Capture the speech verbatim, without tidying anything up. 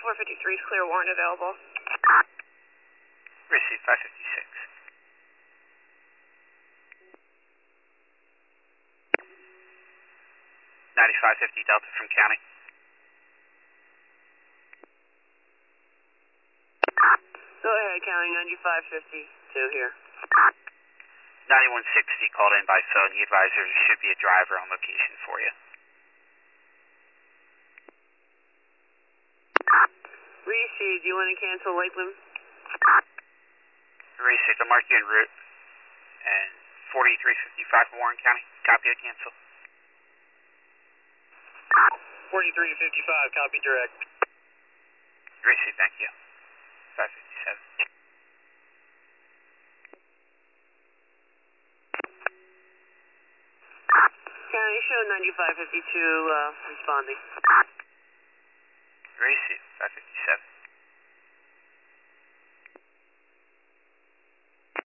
four fifty-three is clear, warrant available. Receive five fifty-six. ninety-five fifty Delta from County. Go ahead, County, ninety-five fifty-two here. ninety-one sixty called in by phone. The advisor should be a driver on location for you. Received. Do you want to cancel Lakeland? Received. I'll mark you en route. And forty-three fifty-five for Warren County. Copy to cancel. forty-three fifty-five, copy direct. Received. Thank you. five fifty-seven. County, show ninety-five fifty-two uh, responding. Received. five fifty-seven.